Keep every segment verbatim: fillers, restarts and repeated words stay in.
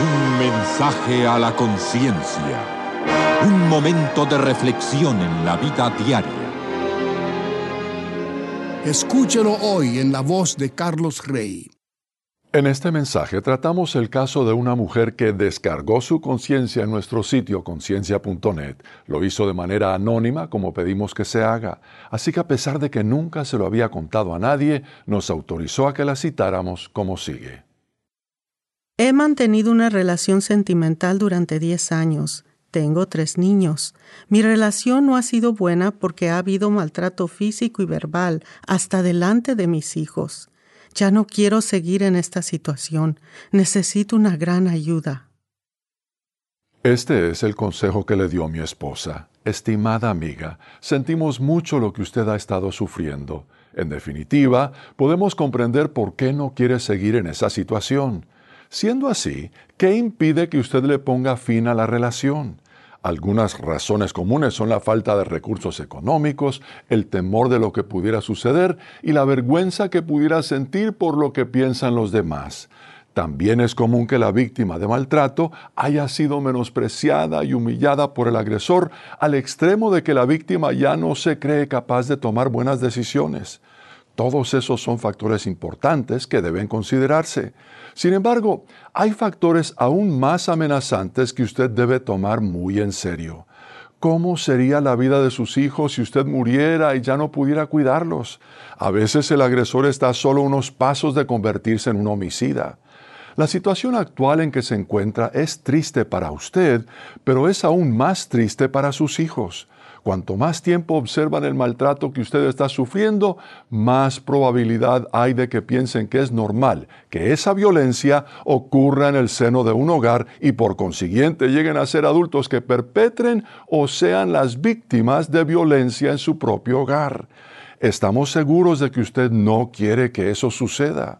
Un mensaje a la conciencia. Un momento de reflexión en la vida diaria. Escúchelo hoy en la voz de Carlos Rey. En este mensaje tratamos el caso de una mujer que descargó su conciencia en nuestro sitio conciencia punto net. Lo hizo de manera anónima, como pedimos que se haga. Así que a pesar de que nunca se lo había contado a nadie, nos autorizó a que la citáramos como sigue. He mantenido una relación sentimental durante diez años. Tengo tres niños. Mi relación no ha sido buena porque ha habido maltrato físico y verbal hasta delante de mis hijos. Ya no quiero seguir en esta situación. Necesito una gran ayuda. Este es el consejo que le dio mi esposa. Estimada amiga, sentimos mucho lo que usted ha estado sufriendo. En definitiva, podemos comprender por qué no quiere seguir en esa situación. Siendo así, ¿qué impide que usted le ponga fin a la relación? Algunas razones comunes son la falta de recursos económicos, el temor de lo que pudiera suceder y la vergüenza que pudiera sentir por lo que piensan los demás. También es común que la víctima de maltrato haya sido menospreciada y humillada por el agresor al extremo de que la víctima ya no se cree capaz de tomar buenas decisiones. Todos esos son factores importantes que deben considerarse. Sin embargo, hay factores aún más amenazantes que usted debe tomar muy en serio. ¿Cómo sería la vida de sus hijos si usted muriera y ya no pudiera cuidarlos? A veces el agresor está a solo unos pasos de convertirse en un homicida. La situación actual en que se encuentra es triste para usted, pero es aún más triste para sus hijos. Cuanto más tiempo observan el maltrato que usted está sufriendo, más probabilidad hay de que piensen que es normal que esa violencia ocurra en el seno de un hogar y por consiguiente lleguen a ser adultos que perpetren o sean las víctimas de violencia en su propio hogar. Estamos seguros de que usted no quiere que eso suceda.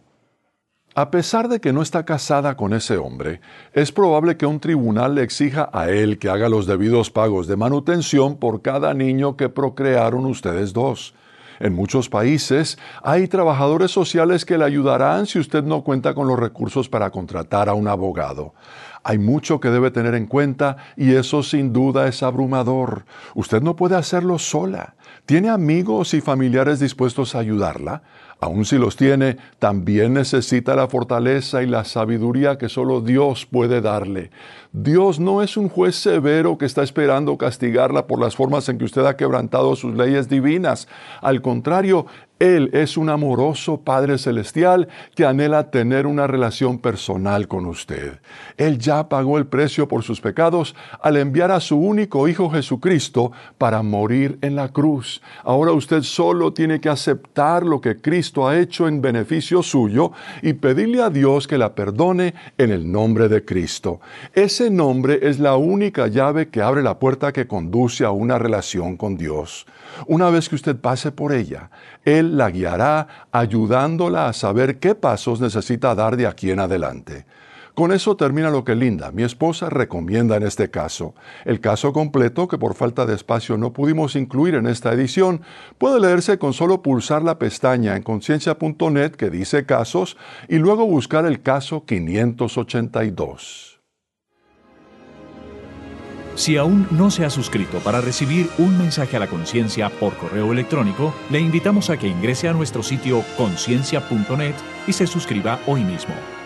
A pesar de que no está casada con ese hombre, es probable que un tribunal le exija a él que haga los debidos pagos de manutención por cada niño que procrearon ustedes dos. En muchos países hay trabajadores sociales que le ayudarán si usted no cuenta con los recursos para contratar a un abogado. Hay mucho que debe tener en cuenta y eso sin duda es abrumador. Usted no puede hacerlo sola. ¿Tiene amigos y familiares dispuestos a ayudarla? Aun si los tiene, también necesita la fortaleza y la sabiduría que solo Dios puede darle. Dios no es un juez severo que está esperando castigarla por las formas en que usted ha quebrantado sus leyes divinas. Al contrario, Él es un amoroso Padre Celestial que anhela tener una relación personal con usted. Él ya pagó el precio por sus pecados al enviar a su único Hijo Jesucristo para morir en la cruz. Ahora usted solo tiene que aceptar lo que Cristo ha hecho en beneficio suyo y pedirle a Dios que la perdone en el nombre de Cristo. Ese nombre es la única llave que abre la puerta que conduce a una relación con Dios. Una vez que usted pase por ella, Él la guiará ayudándola a saber qué pasos necesita dar de aquí en adelante. Con eso termina lo que Linda, mi esposa, recomienda en este caso. El caso completo, que por falta de espacio no pudimos incluir en esta edición, puede leerse con solo pulsar la pestaña en conciencia punto net que dice casos y luego buscar el caso quinientos ochenta y dos. Si aún no se ha suscrito para recibir un mensaje a la conciencia por correo electrónico, le invitamos a que ingrese a nuestro sitio conciencia punto net y se suscriba hoy mismo.